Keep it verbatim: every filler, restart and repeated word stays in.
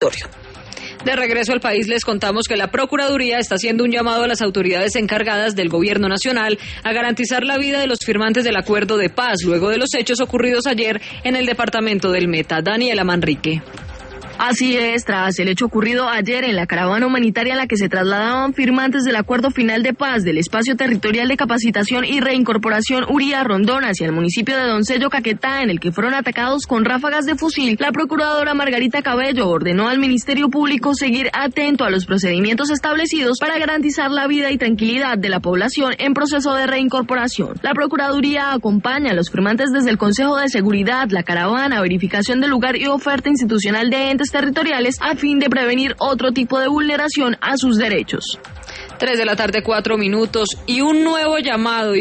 territorio. De regreso al país les contamos que la Procuraduría está haciendo un llamado a las autoridades encargadas del Gobierno Nacional a garantizar la vida de los firmantes del acuerdo de paz luego de los hechos ocurridos ayer en el departamento del Meta. Daniela Manrique. Así es, tras el hecho ocurrido ayer en la caravana humanitaria a la que se trasladaban firmantes del Acuerdo Final de Paz del Espacio Territorial de Capacitación y Reincorporación Uría Rondón hacia el municipio de Doncello, Caquetá, en el que fueron atacados con ráfagas de fusil, la procuradora Margarita Cabello ordenó al Ministerio Público seguir atento a los procedimientos establecidos para garantizar la vida y tranquilidad de la población en proceso de reincorporación. La Procuraduría acompaña a los firmantes desde el Consejo de Seguridad, la caravana, verificación del lugar y oferta institucional de entes territoriales a fin de prevenir otro tipo de vulneración a sus derechos. Tres de la tarde, cuatro minutos, y un nuevo llamado